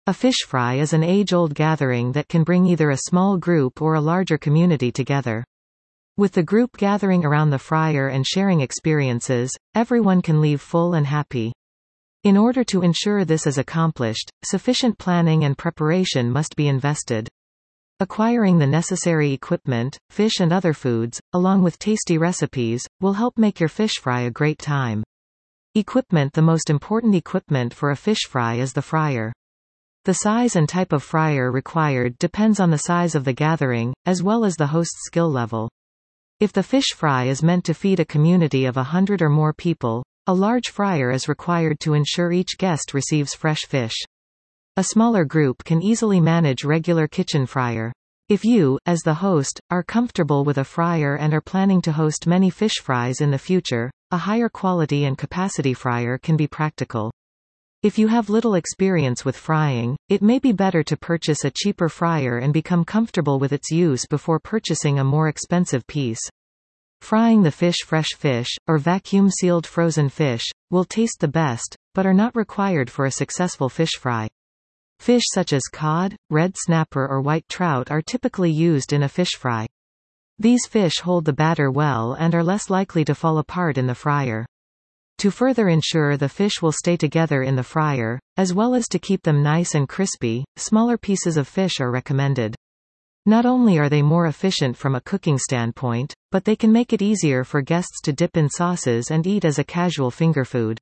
A fish fry is an age-old gathering that can bring either a small group or a larger community together. With the group gathering around the fryer and sharing experiences, everyone can leave full and happy. In order to ensure this is accomplished, sufficient planning and preparation must be invested. Acquiring the necessary equipment, fish and other foods, along with tasty recipes, will help make your fish fry a great time. Equipment. The most important equipment for a fish fry is the fryer. The size and type of fryer required depends on the size of the gathering, as well as the host's skill level. If the fish fry is meant to feed a community of 100 or more people, a large fryer is required to ensure each guest receives fresh fish. A smaller group can easily manage regular kitchen fryer. If you, as the host, are comfortable with a fryer and are planning to host many fish fries in the future, a higher quality and capacity fryer can be practical. If you have little experience with frying, it may be better to purchase a cheaper fryer and become comfortable with its use before purchasing a more expensive piece. Frying the fresh fish, or vacuum-sealed frozen fish, will taste the best, but are not required for a successful fish fry. Fish such as cod, red snapper or white trout are typically used in a fish fry. These fish hold the batter well and are less likely to fall apart in the fryer. To further ensure the fish will stay together in the fryer, as well as to keep them nice and crispy, smaller pieces of fish are recommended. Not only are they more efficient from a cooking standpoint, but they can make it easier for guests to dip in sauces and eat as a casual finger food.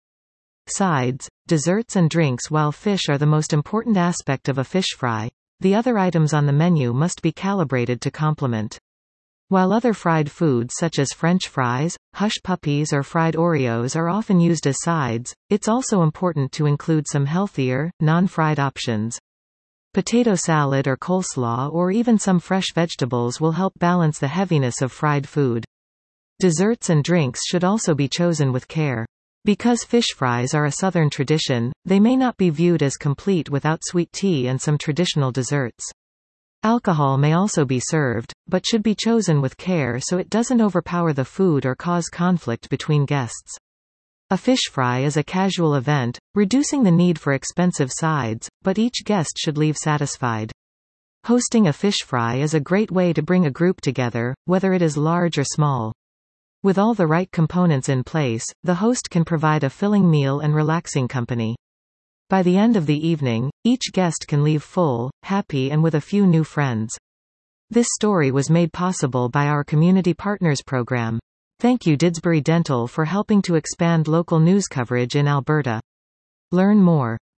Sides, desserts and drinks. While fish are the most important aspect of a fish fry, the other items on the menu must be calibrated to complement. While other fried foods such as French fries, hush puppies or fried Oreos are often used as sides, it's also important to include some healthier, non-fried options. Potato salad or coleslaw or even some fresh vegetables will help balance the heaviness of fried food. Desserts and drinks should also be chosen with care. Because fish fries are a Southern tradition, they may not be viewed as complete without sweet tea and some traditional desserts. Alcohol may also be served, but should be chosen with care so it doesn't overpower the food or cause conflict between guests. A fish fry is a casual event, reducing the need for expensive sides, but each guest should leave satisfied. Hosting a fish fry is a great way to bring a group together, whether it is large or small. With all the right components in place, the host can provide a filling meal and relaxing company. By the end of the evening, each guest can leave full, happy and with a few new friends. This story was made possible by our Community Partners program. Thank you Didsbury Dental for helping to expand local news coverage in Alberta. Learn more.